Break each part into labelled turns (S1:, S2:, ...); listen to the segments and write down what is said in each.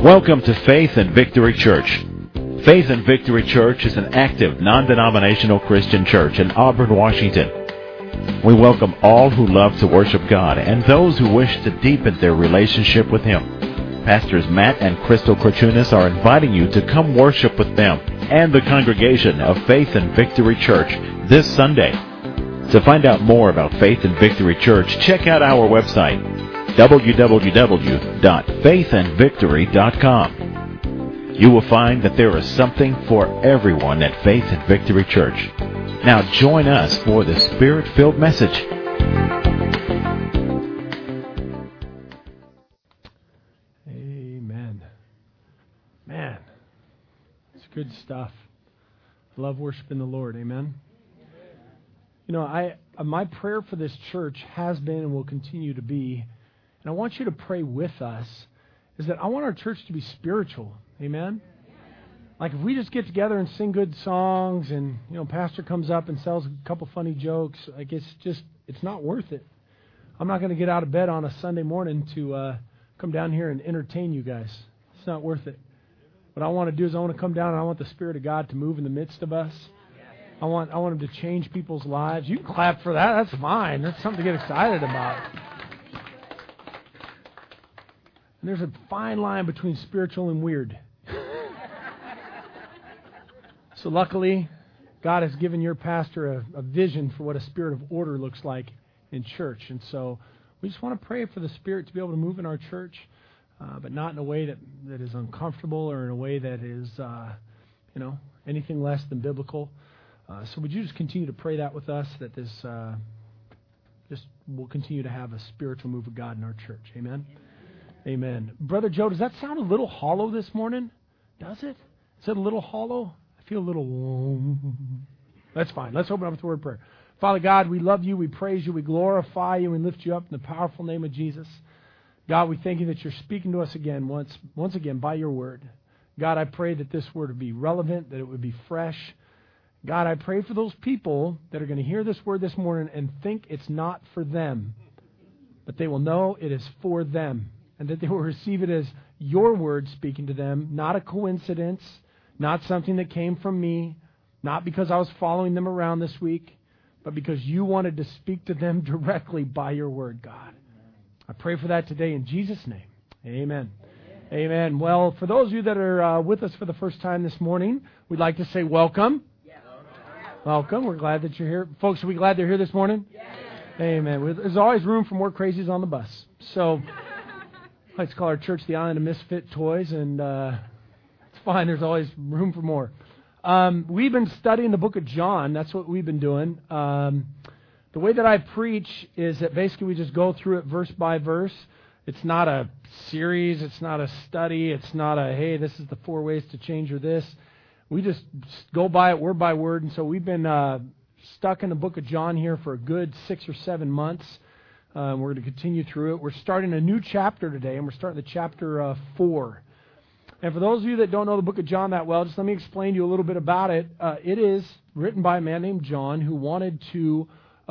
S1: Welcome to Faith and Victory Church. Faith and Victory Church is an active, non-denominational Christian church in Auburn, Washington. We welcome all who love to worship God and those who wish to deepen their relationship with Him. Pastors Matt and Crystal Korchunas are inviting you to come worship with them and the congregation of Faith and Victory Church this Sunday. To find out more about Faith and Victory Church, check out our website, www.faithandvictory.com. You will find that there is something for everyone at Faith and Victory Church. Now join us for the Spirit-filled message.
S2: Amen. Man, it's good stuff. I love worshiping the Lord. Amen. You know, my prayer for this church has been and will continue to be, and I want you to pray with us, is that I want our church to be spiritual. Amen? Like if we just get together and sing good songs and, you know, pastor comes up and sells a couple funny jokes, like it's not worth it. I'm not going to get out of bed on a Sunday morning to come down here and entertain you guys. It's not worth it. What I want to do is I want to come down and I want the Spirit of God to move in the midst of us. I want Him to change people's lives. You can clap for that. That's fine. That's something to get excited about. And there's a fine line between spiritual and weird. So luckily, God has given your pastor a vision for what a spirit of order looks like in church. And so we just want to pray for the Spirit to be able to move in our church, but not in a way that is uncomfortable or in a way that is, anything less than biblical. So would you just continue to pray that with us, that this will continue to have a spiritual move of God in our church. Amen? Amen. Brother Joe, does that sound a little hollow this morning? Does it? Is it a little hollow? I feel a little... That's fine. Let's open up with the word of prayer. Father God, we love you, we praise you, we glorify you, and lift you up in the powerful name of Jesus. God, we thank you that you're speaking to us again, once again, by your word. God, I pray that this word would be relevant, that it would be fresh. God, I pray for those people that are going to hear this word this morning and think it's not for them, but they will know it is for them, and that they will receive it as your word speaking to them, not a coincidence, not something that came from me, not because I was following them around this week, but because you wanted to speak to them directly by your word, God. I pray for that today in Jesus' name. Amen. Amen. Well, for those of you that are with us for the first time this morning, we'd like to say welcome. Welcome. We're glad that you're here. Folks, are we glad they're here this morning? Yes. Amen. There's always room for more crazies on the bus. So I like to call our church the Island of Misfit Toys, and it's fine. There's always room for more. We've been studying the book of John. That's what we've been doing. The way that I preach is that basically we just go through it verse by verse. It's not a series. It's not a study. It's not a, hey, this is the 4 ways to change your this. We just go by it word by word, and so we've been stuck in the book of John here for a good 6 or 7 months. We're going to continue through it. We're starting a new chapter today, and we're starting the chapter 4. And for those of you that don't know the book of John that well, just let me explain to you a little bit about it. It is written by a man named John who wanted to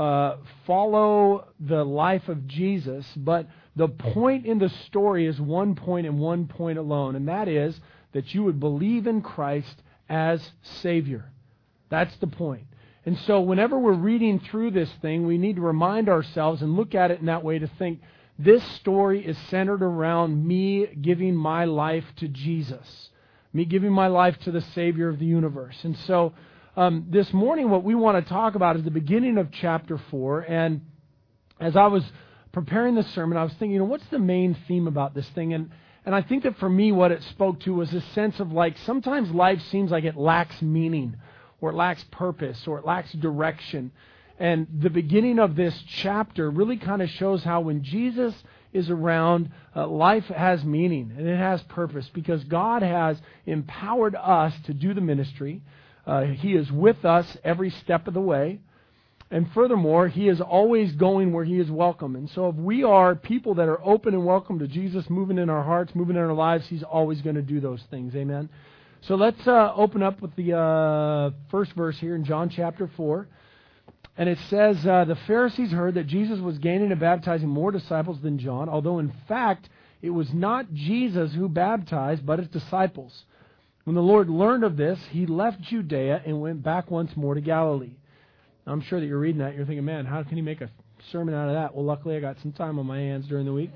S2: follow the life of Jesus, but the point in the story is one point and one point alone, and that is that you would believe in Christ as Savior. That's the point. And so whenever we're reading through this thing, we need to remind ourselves and look at it in that way to think, this story is centered around me giving my life to Jesus, me giving my life to the Savior of the universe. And so this morning what we want to talk about is the beginning of chapter 4. And as I was preparing this sermon, I was thinking, what's the main theme about this thing? And I think that for me, what it spoke to was this sense of like, sometimes life seems like it lacks meaning, or it lacks purpose, or it lacks direction. And the beginning of this chapter really kind of shows how when Jesus is around, life has meaning, and it has purpose, because God has empowered us to do the ministry. He is with us every step of the way. And furthermore, He is always going where He is welcome. And so if we are people that are open and welcome to Jesus, moving in our hearts, moving in our lives, He's always going to do those things. Amen. So let's open up with the first verse here in John chapter 4. And it says, the Pharisees heard that Jesus was gaining and baptizing more disciples than John, although in fact it was not Jesus who baptized, but his disciples. When the Lord learned of this, he left Judea and went back once more to Galilee. I'm sure that you're reading that, you're thinking, man, how can he make a sermon out of that? Well, luckily I got some time on my hands during the week.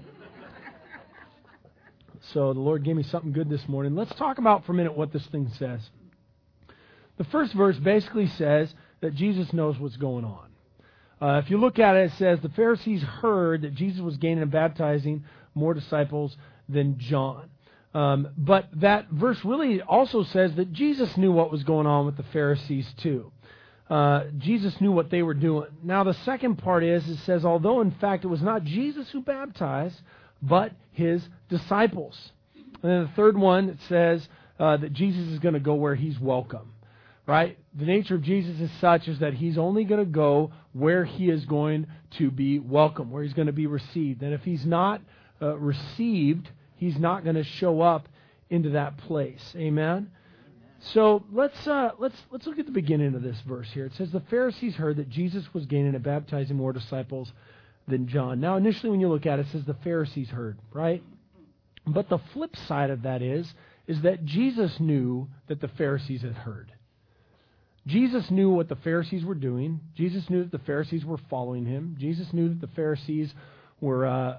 S2: So the Lord gave me something good this morning. Let's talk about for a minute what this thing says. The first verse basically says that Jesus knows what's going on. If you look at it, it says the Pharisees heard that Jesus was gaining and baptizing more disciples than John. But that verse really also says that Jesus knew what was going on with the Pharisees too. Jesus knew what they were doing. Now the second part is, it says, although in fact it was not Jesus who baptized, but his disciples. And then the third one, it says that Jesus is going to go where he's welcome. Right? The nature of Jesus is such is that he's only going to go where he is going to be welcome, where he's going to be received. And if he's not received, he's not going to show up into that place. Amen? So let's look at the beginning of this verse here. It says the Pharisees heard that Jesus was gaining and baptizing more disciples than John. Now initially when you look at it, it says the Pharisees heard, right? But the flip side of that is that Jesus knew that the Pharisees had heard. Jesus knew what the Pharisees were doing. Jesus knew that the Pharisees were following him. Jesus knew that the Pharisees were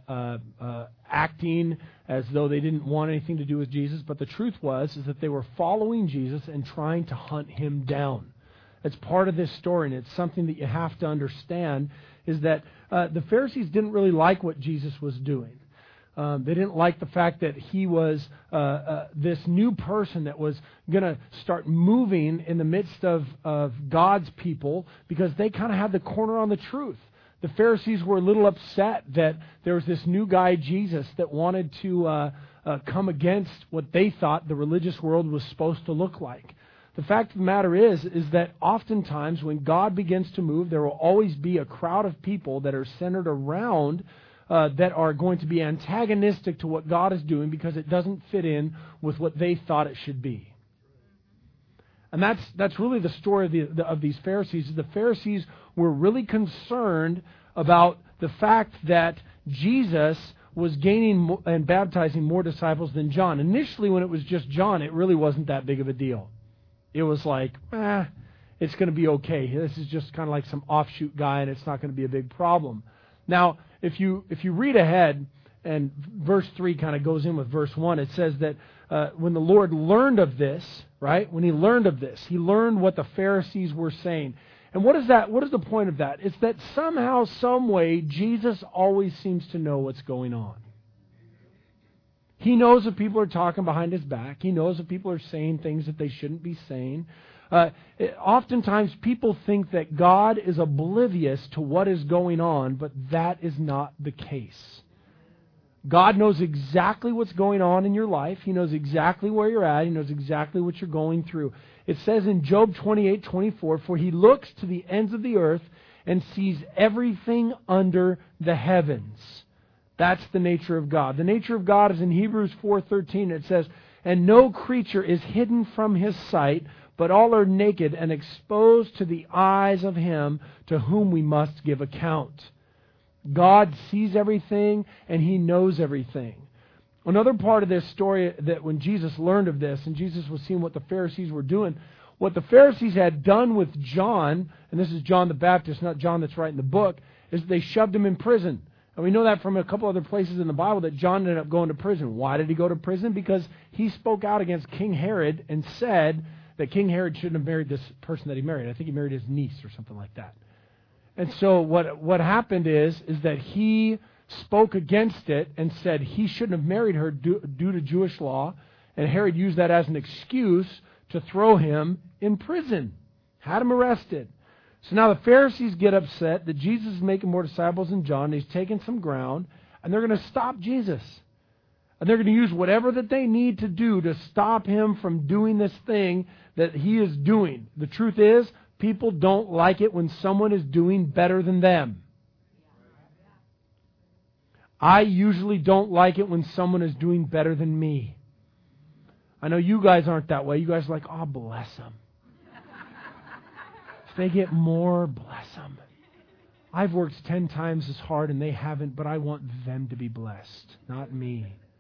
S2: acting as though they didn't want anything to do with Jesus. But the truth is that they were following Jesus and trying to hunt him down. It's part of this story, and it's something that you have to understand, is that the Pharisees didn't really like what Jesus was doing. They didn't like the fact that he was this new person that was going to start moving in the midst of God's people, because they kind of had the corner on the truth. The Pharisees were a little upset that there was this new guy, Jesus, that wanted to come against what they thought the religious world was supposed to look like. The fact of the matter is that oftentimes when God begins to move, there will always be a crowd of people that are centered around that are going to be antagonistic to what God is doing because it doesn't fit in with what they thought it should be. And that's really the story of these Pharisees. The Pharisees were really concerned about the fact that Jesus was gaining and baptizing more disciples than John. Initially, when it was just John, it really wasn't that big of a deal. It was like, it's going to be okay. This is just kind of like some offshoot guy, and it's not going to be a big problem. Now, if you read ahead, and verse 3 kind of goes in with verse 1, it says that when the Lord learned of this, right? When he learned of this, he learned what the Pharisees were saying. And what is that? What is the point of that? It's that somehow, some way, Jesus always seems to know what's going on. He knows if people are talking behind his back. He knows if people are saying things that they shouldn't be saying. Oftentimes people think that God is oblivious to what is going on, but that is not the case. God knows exactly what's going on in your life. He knows exactly where you're at. He knows exactly what you're going through. It says in Job 28:24, for he looks to the ends of the earth and sees everything under the heavens. That's the nature of God. The nature of God is in Hebrews 4:13. It says, and no creature is hidden from his sight, but all are naked and exposed to the eyes of him to whom we must give account. God sees everything and he knows everything. Another part of this story, that when Jesus learned of this and Jesus was seeing what the Pharisees were doing, what the Pharisees had done with John, and this is John the Baptist, not John that's writing the book, is they shoved him in prison. And we know that from a couple other places in the Bible that John ended up going to prison. Why did he go to prison? Because he spoke out against King Herod and said that King Herod shouldn't have married this person that he married. I think he married his niece or something like that. And so what happened is that he spoke against it and said he shouldn't have married her due to Jewish law, and Herod used that as an excuse to throw him in prison, had him arrested. So now the Pharisees get upset that Jesus is making more disciples than John, and he's taking some ground, and they're going to stop Jesus. And they're going to use whatever that they need to do to stop him from doing this thing that he is doing. The truth is, people don't like it when someone is doing better than them. I usually don't like it when someone is doing better than me. I know you guys aren't that way. You guys are like, oh, bless them. If they get more, bless them. I've worked 10 times as hard and they haven't, but I want them to be blessed, not me.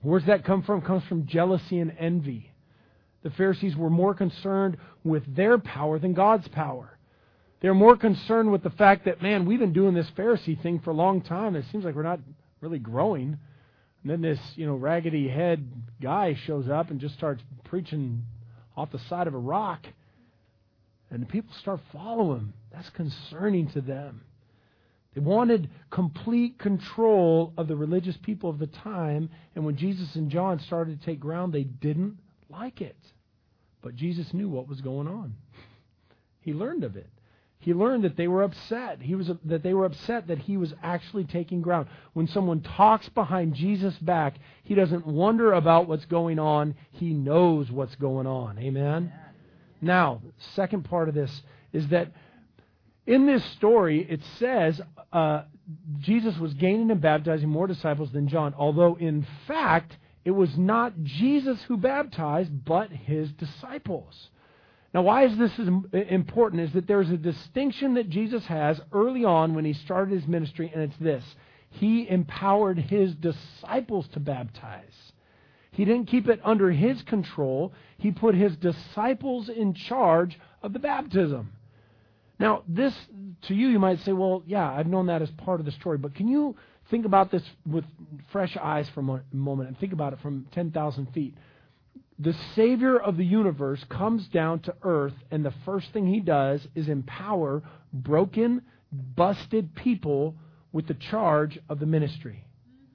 S2: Where's that come from? It comes from jealousy and envy. The Pharisees were more concerned with their power than God's power. They're more concerned with the fact that, man, we've been doing this Pharisee thing for a long time. It seems like we're not really growing. And then this, raggedy head guy shows up and just starts preaching off the side of a rock. And the people start following him. That's concerning to them. They wanted complete control of the religious people of the time. And when Jesus and John started to take ground, they didn't like it. But Jesus knew what was going on. He learned of it. He learned that they were upset. That they were upset that he was actually taking ground. When someone talks behind Jesus' back, he doesn't wonder about what's going on. He knows what's going on. Amen? Now, second part of this is that in this story, it says Jesus was gaining and baptizing more disciples than John, although in fact, it was not Jesus who baptized, but his disciples. Now, why is this important? Is that there's a distinction that Jesus has early on when he started his ministry, and it's this. He empowered his disciples to baptize. He didn't keep it under his control. He put his disciples in charge of the baptism. Now, this, to you might say, well, yeah, I've known that as part of the story, but can you think about this with fresh eyes for a moment and think about it from 10,000 feet? The Savior of the universe comes down to earth, and the first thing he does is empower broken, busted people with the charge of the ministry.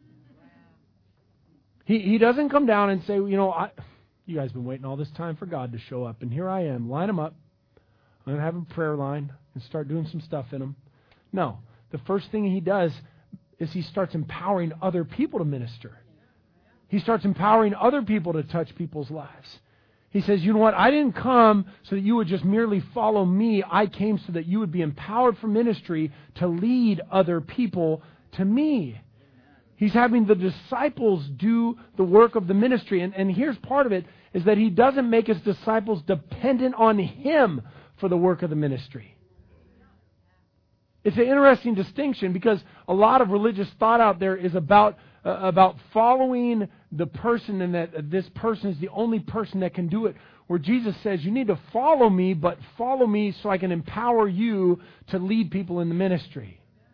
S2: He doesn't come down and say, you guys have been waiting all this time for God to show up, and here I am. Line them up. I'm going to have a prayer line and start doing some stuff in them. No. The first thing he does is he starts empowering other people to minister. He starts empowering other people to touch people's lives. He says, you know what? I didn't come so that you would just merely follow me. I came so that you would be empowered for ministry to lead other people to me. He's having the disciples do the work of the ministry. And here's part of it, is that he doesn't make his disciples dependent on him for the work of the ministry. It's an interesting distinction because a lot of religious thought out there is about following the person and that this person is the only person that can do it. Where Jesus says, you need to follow me, but follow me so I can empower you to lead people in the ministry.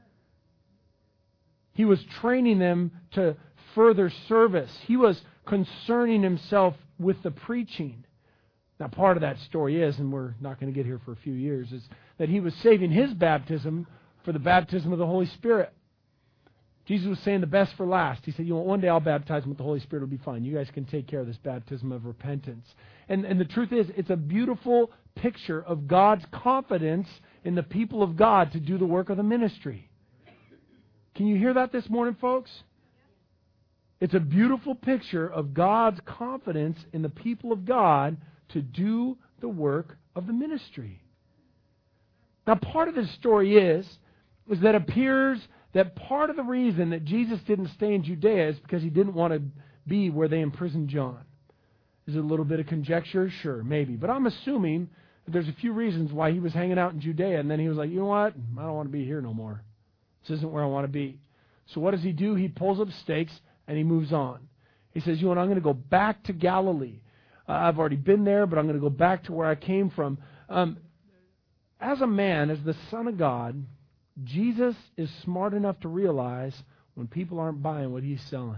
S2: He was training them to further service. He was concerning himself with the preaching. Now, part of that story is, and we're not going to get here for a few years, is that he was saving his baptism for the baptism of the Holy Spirit. Jesus was saying the best for last. He said, one day I'll baptize them with the Holy Spirit. It'll be fine. You guys can take care of this baptism of repentance. And the truth is, it's a beautiful picture of God's confidence in the people of God to do the work of the ministry. Can you hear that this morning, folks? It's a beautiful picture of God's confidence in the people of God to do the work of the ministry. Now, part of this story is that it appears that part of the reason that Jesus didn't stay in Judea is because he didn't want to be where they imprisoned John. Is it a little bit of conjecture? Sure, maybe. But I'm assuming that there's a few reasons why he was hanging out in Judea, and then he was like, you know what? I don't want to be here no more. This isn't where I want to be. So what does he do? He pulls up stakes and he moves on. He says, I'm going to go back to Galilee. I've already been there, but I'm going to go back to where I came from. As a man, as the Son of God, Jesus is smart enough to realize when people aren't buying what he's selling.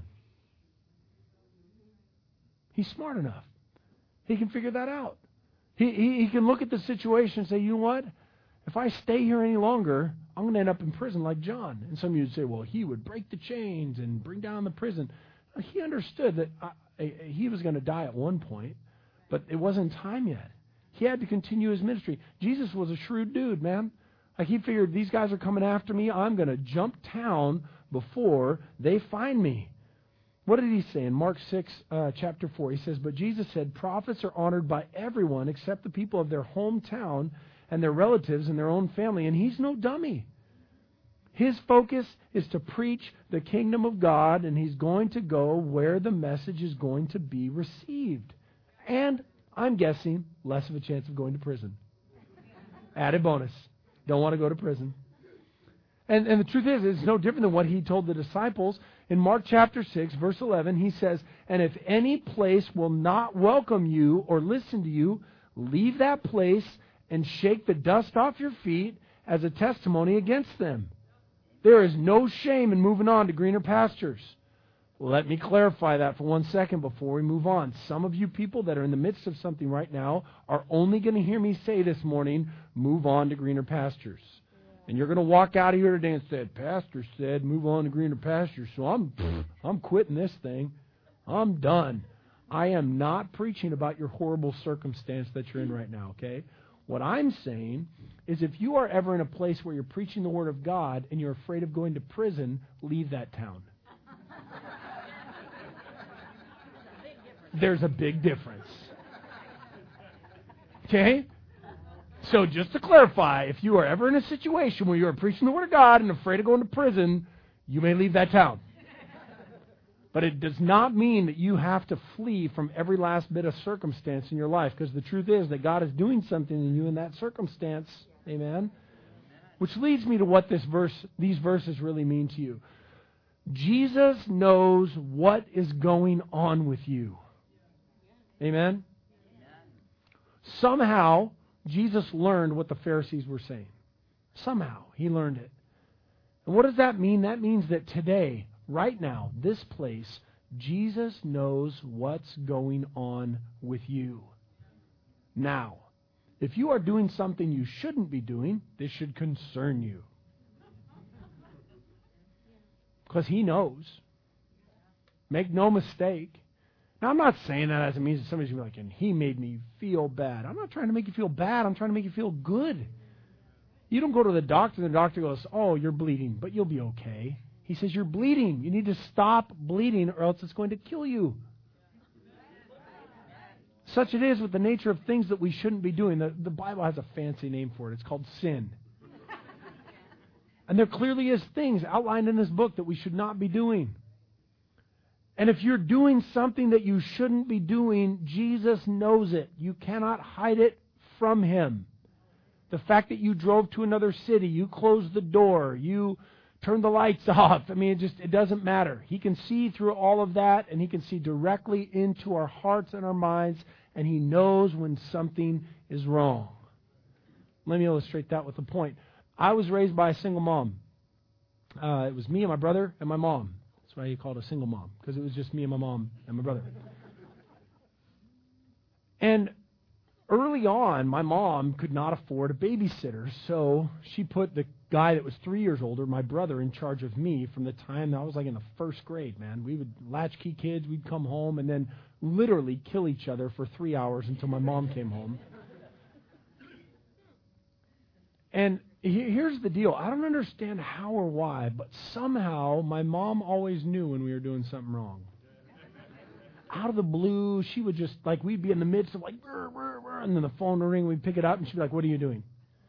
S2: He's smart enough. He can figure that out. He can look at the situation and say, you know what? If I stay here any longer, I'm going to end up in prison like John. And some of you would say, well, he would break the chains and bring down the prison. He understood that he was going to die at one point, but it wasn't time yet. He had to continue his ministry. Jesus was a shrewd dude, man. Like he figured, these guys are coming after me. I'm going to jump town before they find me. What did he say in Mark 6, chapter 4? He says, but Jesus said, prophets are honored by everyone except the people of their hometown and their relatives and their own family. And he's no dummy. His focus is to preach the kingdom of God, and he's going to go where the message is going to be received. And I'm guessing less of a chance of going to prison. Added bonus. Don't want to go to prison. And the truth is, it's no different than what he told the disciples. In Mark chapter 6, verse 11, he says, "And if any place will not welcome you or listen to you, leave that place and shake the dust off your feet as a testimony against them." There is no shame in moving on to greener pastures. Let me clarify that for 1 second before we move on. Some of you people that are in the midst of something right now are only going to hear me say this morning, move on to greener pastures. And you're going to walk out of here today and say, "Pastor said move on to greener pastures, so I'm quitting this thing. I'm done." I am not preaching about your horrible circumstance that you're in right now, okay? What I'm saying is if you are ever in a place where you're preaching the Word of God and you're afraid of going to prison, leave that town. There's a big difference. Okay? So just to clarify, if you are ever in a situation where you are preaching the Word of God and afraid of going to prison, you may leave that town. But it does not mean that you have to flee from every last bit of circumstance in your life, because the truth is that God is doing something in you in that circumstance. Amen? Which leads me to what these verses really mean to you. Jesus knows what is going on with you. Amen? Somehow, Jesus learned what the Pharisees were saying. Somehow, he learned it. And what does that mean? That means that today, right now, this place, Jesus knows what's going on with you. Now, if you are doing something you shouldn't be doing, this should concern you. Because he knows. Make no mistake. Now, I'm not saying that as it means that somebody's going to be like, "And he made me feel bad." I'm not trying to make you feel bad. I'm trying to make you feel good. You don't go to the doctor and the doctor goes, "Oh, you're bleeding, but you'll be okay." He says, "You're bleeding. You need to stop bleeding or else it's going to kill you." Such it is with the nature of things that we shouldn't be doing. The Bible has a fancy name for it. It's called sin. And there clearly is things outlined in this book that we should not be doing. And if you're doing something that you shouldn't be doing, Jesus knows it. You cannot hide it from Him. The fact that you drove to another city, you closed the door, you turned the lights off, it doesn't matter. He can see through all of that, and He can see directly into our hearts and our minds, and He knows when something is wrong. Let me illustrate that with a point. I was raised by a single mom. It was me and my brother and my mom. That's why you call it a single mom, because it was just me and my mom and my brother. And early on, my mom could not afford a babysitter, so she put the guy that was 3 years older, my brother, in charge of me from the time I was like in the first grade, man. We would latchkey kids, we'd come home and then literally kill each other for 3 hours until my mom came home. And here's the deal. I don't understand how or why, but somehow my mom always knew when we were doing something wrong. Out of the blue, she would just, we'd be in the midst of brr, brr, brr, and then the phone would ring, we'd pick it up, and she'd be like, "What are you doing?"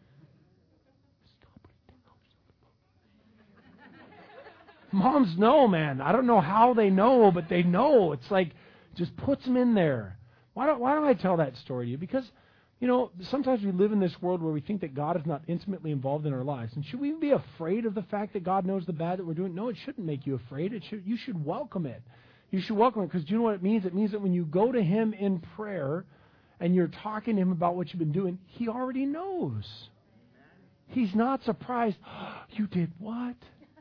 S2: Moms know, man. I don't know how they know, but they know. It's just puts them in there. Why do I tell that story to you? Because, sometimes we live in this world where we think that God is not intimately involved in our lives. And should we be afraid of the fact that God knows the bad that we're doing? No, it shouldn't make you afraid. You should welcome it. You should welcome it, because do you know what it means? It means that when you go to Him in prayer and you're talking to Him about what you've been doing, He already knows. He's not surprised. "You did what?"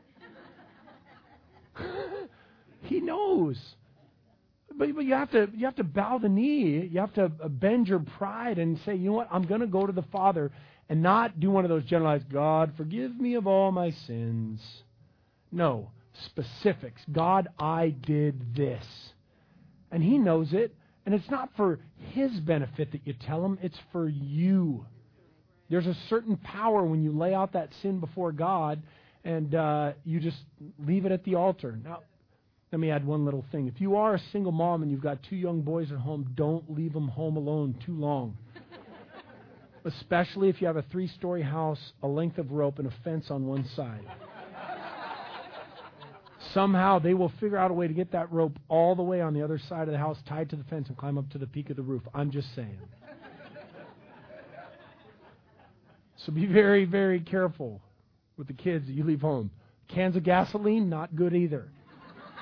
S2: He knows. But you have to bow the knee. You have to bend your pride and say, "You know what? I'm going to go to the Father," and not do one of those generalized, "God, forgive me of all my sins." No. Specifics. "God, I did this." And He knows it. And it's not for His benefit that you tell Him. It's for you. There's a certain power when you lay out that sin before God and you just leave it at the altar. Now, let me add one little thing. If you are a single mom and you've got 2 young boys at home, don't leave them home alone too long. Especially if you have a 3-story house, a length of rope, and a fence on one side. Somehow they will figure out a way to get that rope all the way on the other side of the house, tied to the fence, and climb up to the peak of the roof. I'm just saying. So be very, very careful with the kids that you leave home. Cans of gasoline, not good either.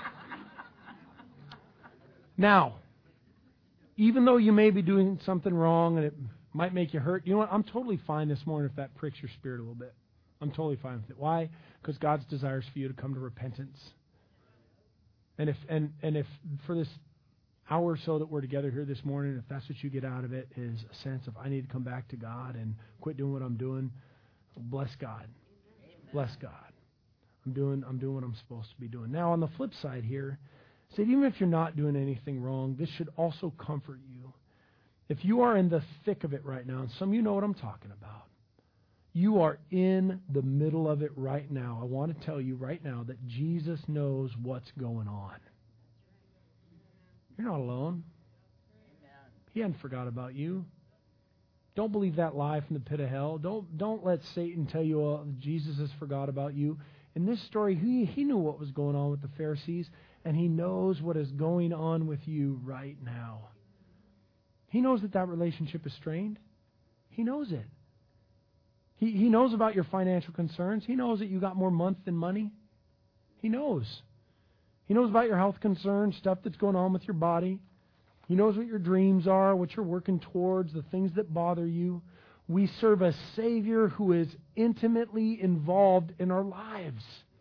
S2: Now, even though you may be doing something wrong and it might make you hurt, you know what? I'm totally fine this morning if that pricks your spirit a little bit. I'm totally fine with it. Why? Because God's desires for you to come to repentance. And if for this hour or so that we're together here this morning, if that's what you get out of it, is a sense of I need to come back to God and quit doing what I'm doing, bless God. Bless God. I'm doing what I'm supposed to be doing. Now, on the flip side here, say even if you're not doing anything wrong, this should also comfort you. If you are in the thick of it right now, and some of you know what I'm talking about, you are in the middle of it right now. I want to tell you right now that Jesus knows what's going on. You're not alone. He hadn't forgot about you. Don't believe that lie from the pit of hell. Don't let Satan tell you, oh, Jesus has forgot about you. In this story, he knew what was going on with the Pharisees, and he knows what is going on with you right now. He knows that relationship is strained. He knows it. He knows about your financial concerns. He knows that you got more month than money. He knows. He knows about your health concerns, stuff that's going on with your body. He knows what your dreams are, what you're working towards, the things that bother you. We serve a Savior who is intimately involved in our lives.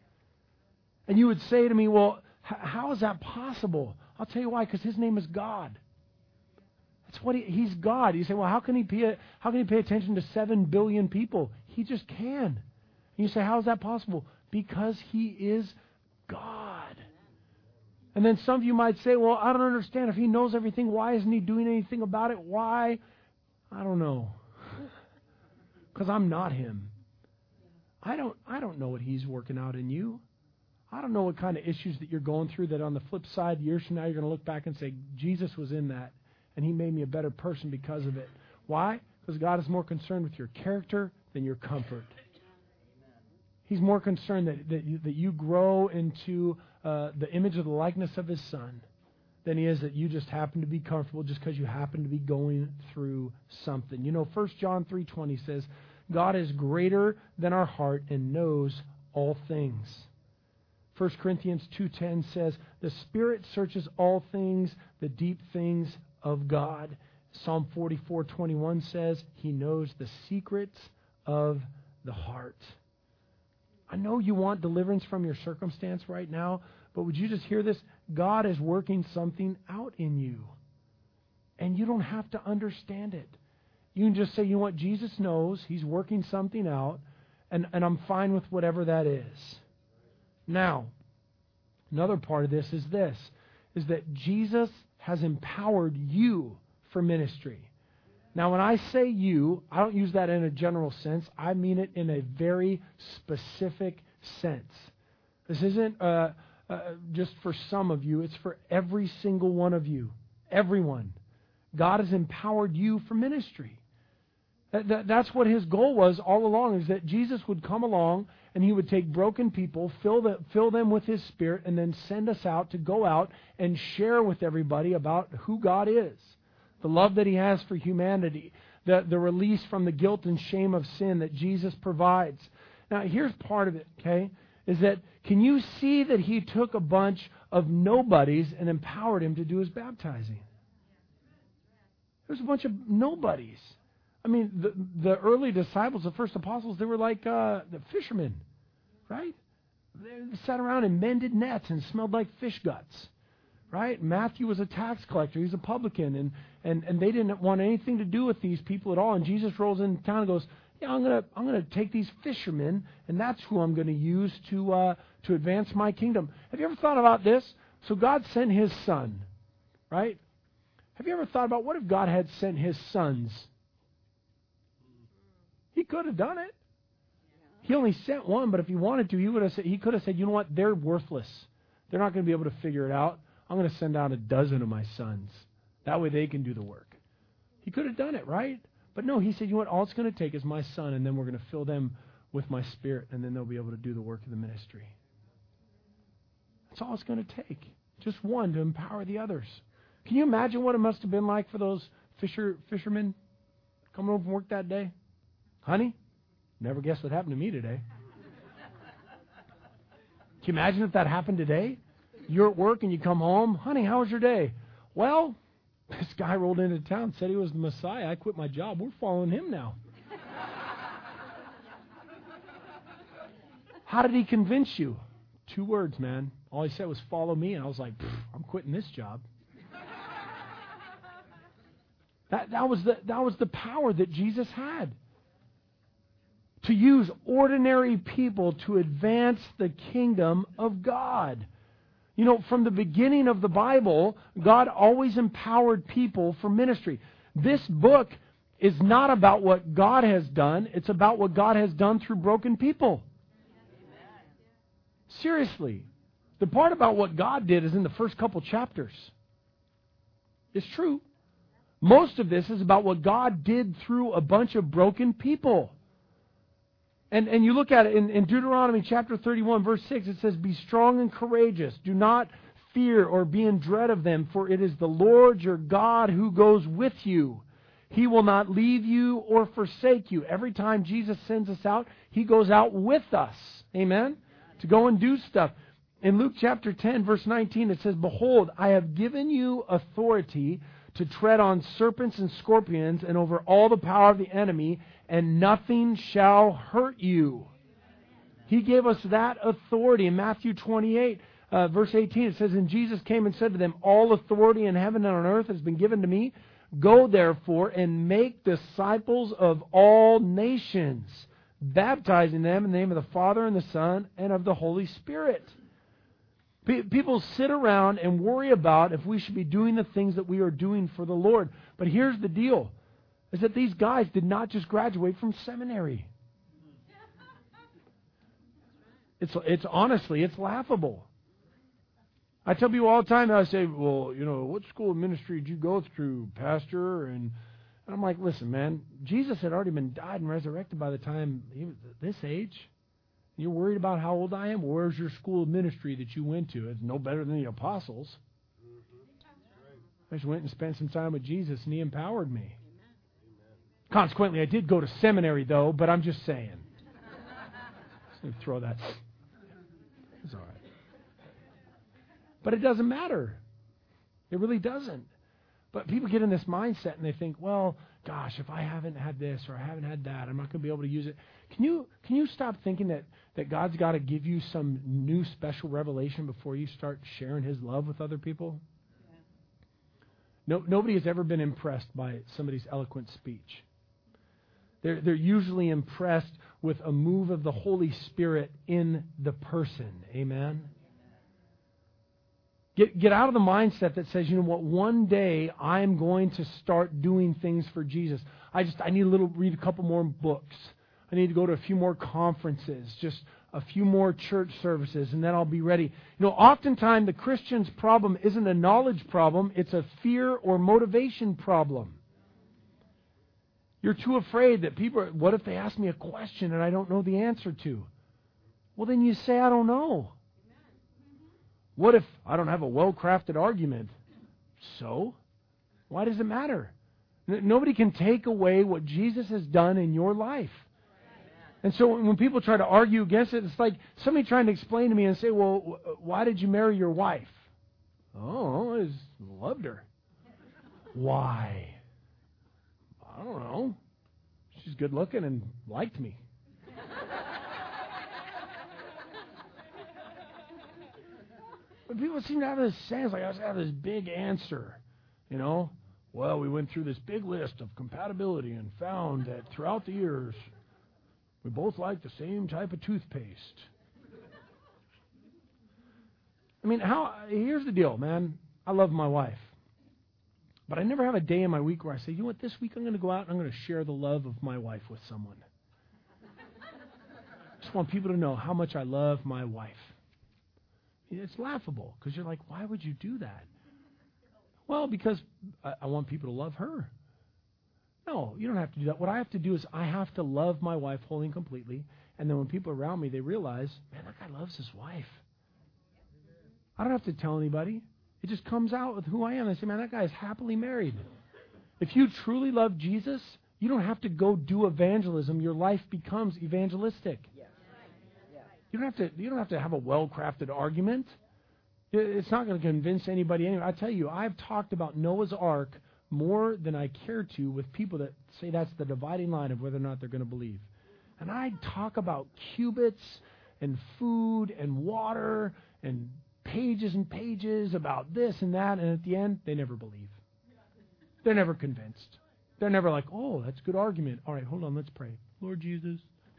S2: And you would say to me, well, how is that possible? I'll tell you why, because His name is God. That's what He's God. You say, well, how can He pay attention to 7 billion people? He just can. And you say, how is that possible? Because He is God. And then some of you might say, well, I don't understand. If He knows everything, why isn't He doing anything about it? Why? I don't know. Because I'm not Him. I don't know what He's working out in you. I don't know what kind of issues that you're going through that on the flip side, years from now, you're going to look back and say, Jesus was in that, and He made me a better person because of it. Why? Because God is more concerned with your character than your comfort. He's more concerned that you grow into the image of the likeness of His Son than He is that you just happen to be comfortable just because you happen to be going through something. You know, 1 John 3:20 says, God is greater than our heart and knows all things. 1 Corinthians 2:10 says, the Spirit searches all things, the deep things of God. Psalm 44:21 says, He knows the secrets of the heart. I know you want deliverance from your circumstance right now, but would you just hear this? God is working something out in you. And you don't have to understand it. You can just say, you know what, Jesus knows He's working something out, and I'm fine with whatever that is. Now, another part of this is that Jesus has empowered you for ministry. Now, when I say you, I don't use that in a general sense. I mean it in a very specific sense. This isn't just for some of you. It's for every single one of you. Everyone. God has empowered you for ministry. That's what His goal was all along, is that Jesus would come along and He would take broken people, fill them with His Spirit, and then send us out to go out and share with everybody about who God is. The love that He has for humanity, the release from the guilt and shame of sin that Jesus provides. Now, here's part of it, okay, is that can you see that He took a bunch of nobodies and empowered him to do His baptizing? There's a bunch of nobodies. I mean, the early disciples, the first apostles, they were like the fishermen, right? They sat around and mended nets and smelled like fish guts. Right? Matthew was a tax collector. He was a publican, and they didn't want anything to do with these people at all. And Jesus rolls into town and goes, yeah, I'm gonna take these fishermen, and that's who I'm going to use to advance my kingdom. Have you ever thought about this? So God sent His Son, right? Have you ever thought about what if God had sent His sons? He could have done it. He only sent one, but if He wanted to, He could have said, you know what? They're worthless. They're not going to be able to figure it out. I'm going to send out a dozen of my sons. That way they can do the work. He could have done it, right? But no, He said, you know what? All it's going to take is my Son, and then we're going to fill them with my Spirit, and then they'll be able to do the work of the ministry. That's all it's going to take. Just one to empower the others. Can you imagine what it must have been like for those fishermen coming home from work that day? Honey, never guess what happened to me today. Can you imagine if that happened today? You're at work and you come home. Honey, how was your day? Well, this guy rolled into town, said he was the Messiah. I quit my job. We're following him now. How did he convince you? 2 words, man. All he said was, follow me. And I was like, I'm quitting this job. That was the power that Jesus had. To use ordinary people to advance the kingdom of God. You know, from the beginning of the Bible, God always empowered people for ministry. This book is not about what God has done. It's about what God has done through broken people. Seriously. The part about what God did is in the first couple chapters. It's true. Most of this is about what God did through a bunch of broken people. And you look at it in Deuteronomy chapter 31, verse 6, it says, be strong and courageous. Do not fear or be in dread of them, for it is the Lord your God who goes with you. He will not leave you or forsake you. Every time Jesus sends us out, He goes out with us. Amen? To go and do stuff. In Luke chapter 10, verse 19, it says, behold, I have given you authority to tread on serpents and scorpions and over all the power of the enemy, and nothing shall hurt you. He gave us that authority. In Matthew 28, verse 18, it says, and Jesus came and said to them, all authority in heaven and on earth has been given to me. Go therefore and make disciples of all nations, baptizing them in the name of the Father and the Son and of the Holy Spirit. People sit around and worry about if we should be doing the things that we are doing for the Lord. But here's the deal, is that these guys did not just graduate from seminary. It's honestly, it's laughable. I tell people all the time, I say, well, you know, what school of ministry did you go through, Pastor? And I'm like, listen, man, Jesus had already been died and resurrected by the time he was this age. You're worried about how old I am? Well, where's your school of ministry that you went to? It's no better than the apostles. I just went and spent some time with Jesus, and He empowered me. Consequently, I did go to seminary, though, but I'm just saying. Just throw that. It's all right. But it doesn't matter. It really doesn't. But people get in this mindset, and they think, well, gosh, if I haven't had this or I haven't had that, I'm not going to be able to use it. Can you stop thinking that God's got to give you some new special revelation before you start sharing His love with other people? Nobody has ever been impressed by somebody's eloquent speech. They're usually impressed with a move of the Holy Spirit in the person. Amen? Get out of the mindset that says, you know what, one day I'm going to start doing things for Jesus. I need read a couple more books. I need to go to a few more conferences, just a few more church services, and then I'll be ready. You know, oftentimes the Christian's problem isn't a knowledge problem, it's a fear or motivation problem. You're too afraid that what if they ask me a question and I don't know the answer to? Well, then you say, I don't know. What if I don't have a well-crafted argument? So? Why does it matter? Nobody can take away what Jesus has done in your life. And so when people try to argue against it, it's like somebody trying to explain to me and say, well, why did you marry your wife? Oh, I just loved her. Why? I don't know. She's good looking and liked me. But people seem to have this sense, like I have this big answer, you know. Well, we went through this big list of compatibility and found that throughout the years, we both like the same type of toothpaste. I mean, here's the deal, man. I love my wife. But I never have a day in my week where I say, you know what, this week I'm going to go out and I'm going to share the love of my wife with someone. I just want people to know how much I love my wife. It's laughable because you're like, why would you do that? Well, because I want people to love her. No, you don't have to do that. What I have to do is I have to love my wife wholly and completely. And then when people around me, they realize, man, that guy loves his wife. I don't have to tell anybody. It just comes out with who I am. They say, man, that guy is happily married. If you truly love Jesus, you don't have to go do evangelism. Your life becomes evangelistic. You don't have to have a well-crafted argument. It's not going to convince anybody anyway. I tell you, I've talked about Noah's Ark more than I care to with people that say that's the dividing line of whether or not they're going to believe. And I talk about cubits and food and water and pages about this and that, and at the end, they never believe. They're never convinced. They're never like, oh, that's a good argument. All right, hold on, let's pray. Lord Jesus.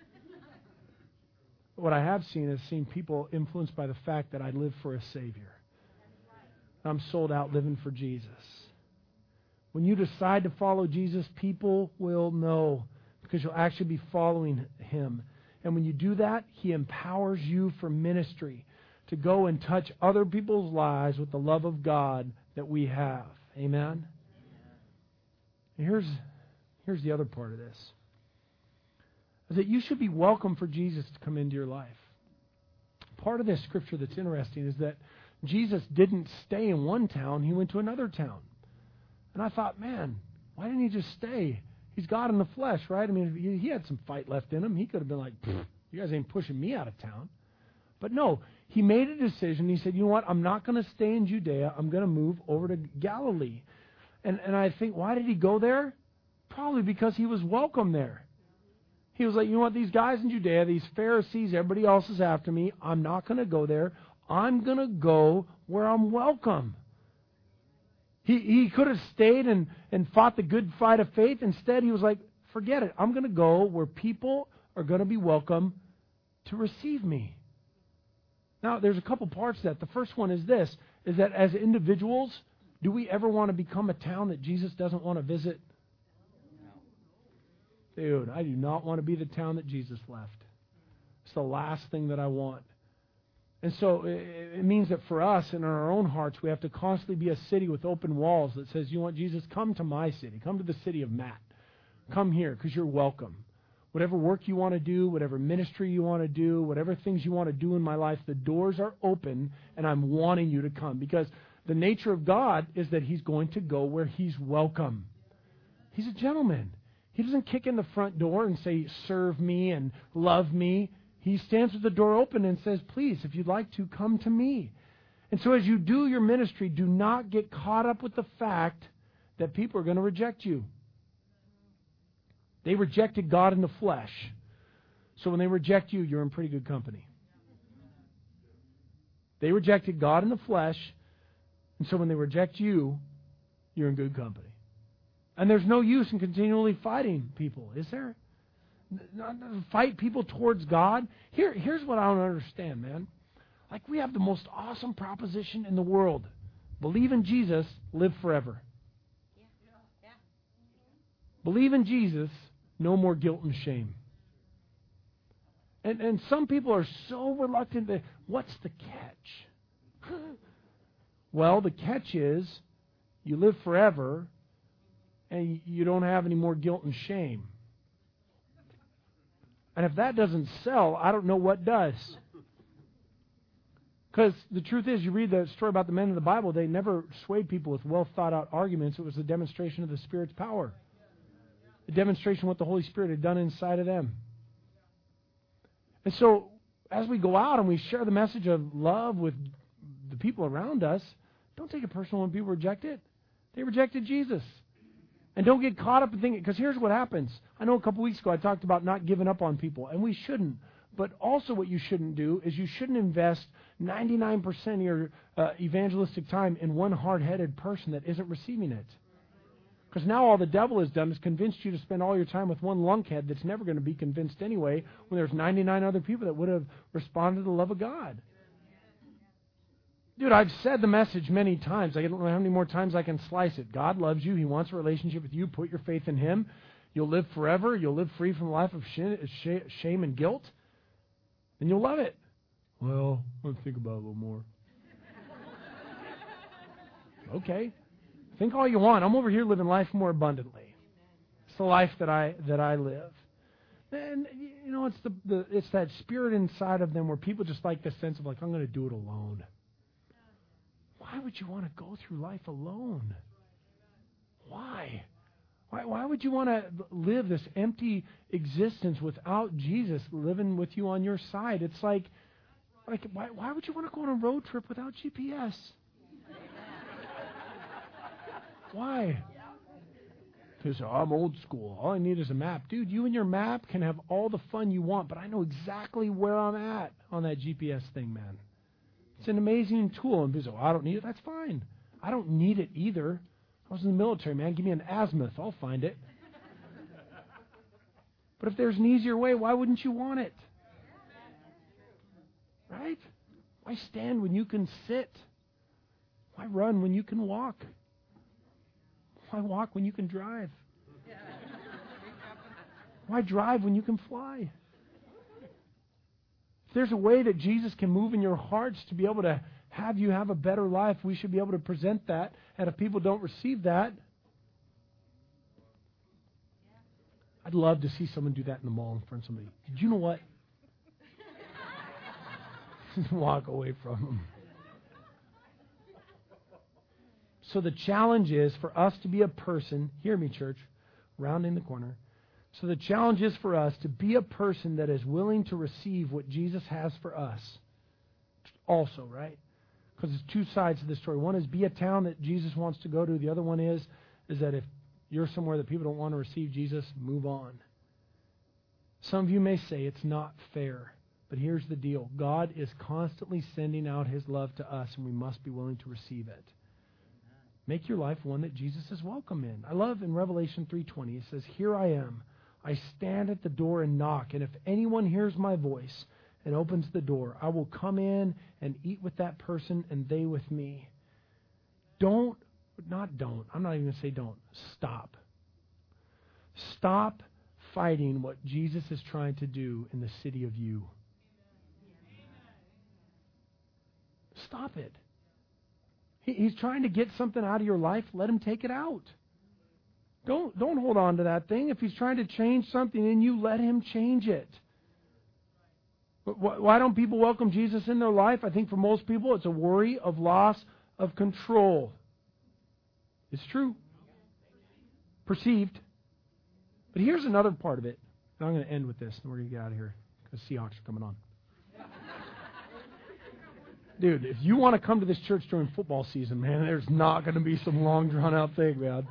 S2: What I have seen is people influenced by the fact that I live for a Savior. I'm sold out living for Jesus. When you decide to follow Jesus, people will know because you'll actually be following Him. And when you do that, He empowers you for ministry to go and touch other people's lives with the love of God that we have. Amen? And here's the other part of this. Is that you should be welcome for Jesus to come into your life. Part of this scripture that's interesting is that Jesus didn't stay in one town, He went to another town. And I thought, man, why didn't He just stay? He's God in the flesh, right? I mean, He had some fight left in Him. He could have been like, you guys ain't pushing me out of town. But no, He made a decision. He said, you know what, I'm not going to stay in Judea. I'm going to move over to Galilee. And I think, why did He go there? Probably because He was welcome there. He was like, you know what, these guys in Judea, these Pharisees, everybody else is after me. I'm not going to go there. I'm going to go where I'm welcome. He could have stayed and fought the good fight of faith. Instead, He was like, forget it. I'm going to go where people are going to be welcome to receive me. Now, there's a couple parts to that. The first one is this, is that as individuals, do we ever want to become a town that Jesus doesn't want to visit? Dude, I do not want to be the town that Jesus left. It's the last thing that I want. And so it means that for us in our own hearts, we have to constantly be a city with open walls that says, you want Jesus, come to my city. Come to the city of Matt. Come here because you're welcome. Whatever work you want to do, whatever ministry you want to do, whatever things you want to do in my life, the doors are open and I'm wanting you to come. Because the nature of God is that He's going to go where He's welcome. He's a gentleman. He doesn't kick in the front door and say, serve me and love me. He stands with the door open and says, please, if you'd like to, come to me. And so as you do your ministry, do not get caught up with the fact that people are going to reject you. They rejected God in the flesh. So when they reject you, you're in pretty good company. They rejected God in the flesh. And so when they reject you, you're in good company. And there's no use in continually fighting people, is there? Fight people towards God. Here's what I don't understand, man. Like, we have the most awesome proposition in the world. Believe in Jesus, live forever. Yeah. Believe in Jesus, no more guilt and shame. And some people are so reluctant to, what's the catch? Well, the catch is you live forever and you don't have any more guilt and shame. And if that doesn't sell, I don't know what does. Because the truth is, you read the story about the men of the Bible, they never swayed people with well-thought-out arguments. It was a demonstration of the Spirit's power. A demonstration of what the Holy Spirit had done inside of them. And so, as we go out and we share the message of love with the people around us, don't take it personal when people reject it. They rejected Jesus. And don't get caught up in thinking, because here's what happens. I know a couple weeks ago I talked about not giving up on people, and we shouldn't. But also what you shouldn't do is you shouldn't invest 99% of your evangelistic time in one hard-headed person that isn't receiving it. Because now all the devil has done is convinced you to spend all your time with one lunkhead that's never going to be convinced anyway, when there's 99 other people that would have responded to the love of God. Dude, I've said the message many times. I don't know how many more times I can slice it. God loves you. He wants a relationship with you. Put your faith in Him. You'll live forever. You'll live free from a life of shame and guilt. And you'll love it. Well, let's think about it a little more. Okay. Think all you want. I'm over here living life more abundantly. It's the life that I live. And, you know, it's that spirit inside of them where people just like this sense of like, I'm going to do it alone. Why would you want to go through life alone? Why? Why would you want to live this empty existence without Jesus living with you on your side? It's like Like, why would you want to go on a road trip without GPS? Why? Because I'm old school. All I need is a map. Dude, you and your map can have all the fun you want, but I know exactly where I'm at on that GPS thing, man. It's an amazing tool. And people say, I don't need it. That's fine. I don't need it either. I was in the military, man. Give me an azimuth. I'll find it. But if there's an easier way, why wouldn't you want it? Right? Why stand when you can sit? Why run when you can walk? Why walk when you can drive? Why drive when you can fly? If there's a way that Jesus can move in your hearts to be able to have you have a better life, we should be able to present that. And if people don't receive that, I'd love to see someone do that in the mall in front of somebody. Did you know what? Just walk away from them. So the challenge is for us to be a person, hear me, church, rounding the corner. So the challenge is for us to be a person that is willing to receive what Jesus has for us also, right? Because there's two sides to this story. One is be a town that Jesus wants to go to. The other one is that if you're somewhere that people don't want to receive Jesus, move on. Some of you may say it's not fair, but here's the deal. God is constantly sending out His love to us, and we must be willing to receive it. Make your life one that Jesus is welcome in. I love in Revelation 3:20, it says, "Here I am. I stand at the door and knock, and if anyone hears my voice and opens the door, I will come in and eat with that person and they with me." I'm not even going to say don't. Stop. Stop fighting what Jesus is trying to do in the city of you. Stop it. He's trying to get something out of your life. Let Him take it out. Don't hold on to that thing. If He's trying to change something in you, let Him change it. Why don't people welcome Jesus in their life? I think for most people it's a worry of loss of control. It's true. Perceived. But here's another part of it. And I'm going to end with this, and we're going to get out of here because Seahawks are coming on. Dude, if you want to come to this church during football season, man, there's not going to be some long, drawn-out thing, man.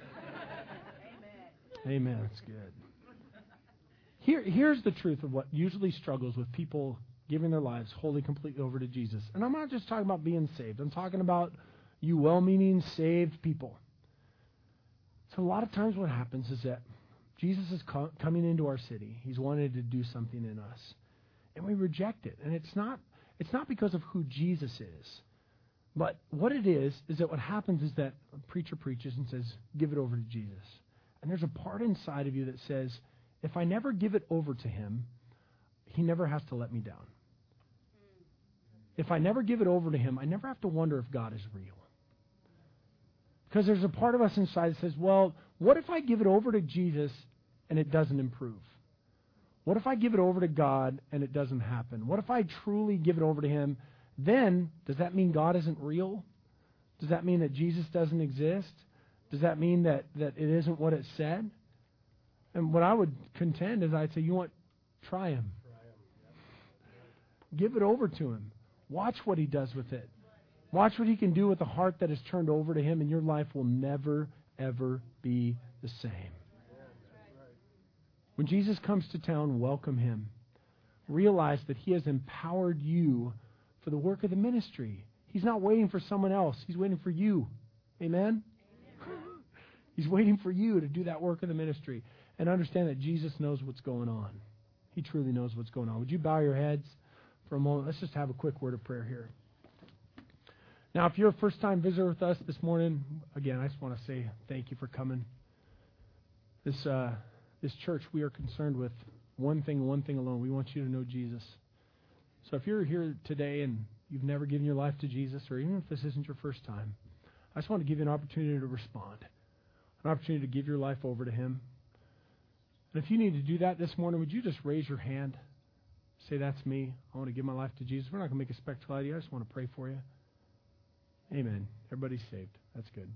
S2: Amen. That's good. Here's the truth of what usually struggles with people giving their lives wholly, completely over to Jesus. And I'm not just talking about being saved. I'm talking about you well-meaning, saved people. So a lot of times what happens is that Jesus is coming into our city. He's wanted to do something in us. And we reject it. And it's not because of who Jesus is. But what it is that what happens is that a preacher preaches and says, give it over to Jesus. And there's a part inside of you that says, if I never give it over to Him, He never has to let me down. If I never give it over to Him, I never have to wonder if God is real. Because there's a part of us inside that says, well, what if I give it over to Jesus and it doesn't improve? What if I give it over to God and it doesn't happen? What if I truly give it over to Him? Then, does that mean God isn't real? Does that mean that Jesus doesn't exist? Does that mean that it isn't what it said? And what I would contend is I'd say, you know what? Try Him. Give it over to Him. Watch what He does with it. Watch what He can do with a heart that is turned over to Him, and your life will never, ever be the same. When Jesus comes to town, welcome Him. Realize that He has empowered you for the work of the ministry. He's not waiting for someone else. He's waiting for you. Amen? He's waiting for you to do that work of the ministry. And understand that Jesus knows what's going on. He truly knows what's going on. Would you bow your heads for a moment? Let's just have a quick word of prayer here. Now, if you're a first-time visitor with us this morning, again, I just want to say thank you for coming. This church, we are concerned with one thing alone. We want you to know Jesus. So if you're here today and you've never given your life to Jesus, or even if this isn't your first time, I just want to give you an opportunity to respond, an opportunity to give your life over to Him. And if you need to do that this morning, would you just raise your hand? Say, that's me. I want to give my life to Jesus. We're not going to make a spectacle out of you. I just want to pray for you. Amen. Everybody's saved. That's good.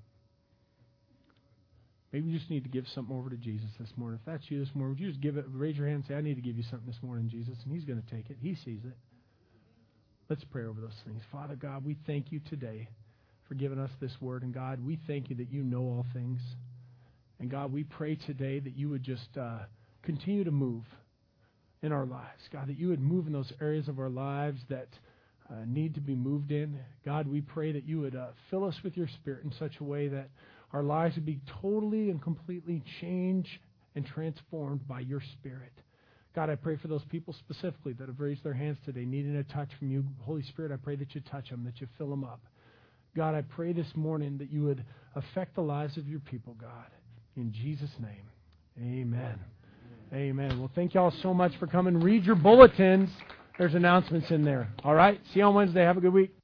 S2: Maybe you just need to give something over to Jesus this morning. If that's you this morning, would you just raise your hand and say, I need to give you something this morning, Jesus, and He's going to take it. He sees it. Let's pray over those things. Father God, we thank you today for giving us this word. And God, we thank you that you know all things. And God, we pray today that you would just continue to move in our lives. God, that you would move in those areas of our lives that need to be moved in. God, we pray that you would fill us with your Spirit in such a way that our lives would be totally and completely changed and transformed by your Spirit. God, I pray for those people specifically that have raised their hands today, needing a touch from you. Holy Spirit, I pray that you touch them, that you fill them up. God, I pray this morning that you would affect the lives of your people, God. In Jesus' name, amen. Amen. Well, thank you all so much for coming. Read your bulletins. There's announcements in there. All right? See you on Wednesday. Have a good week.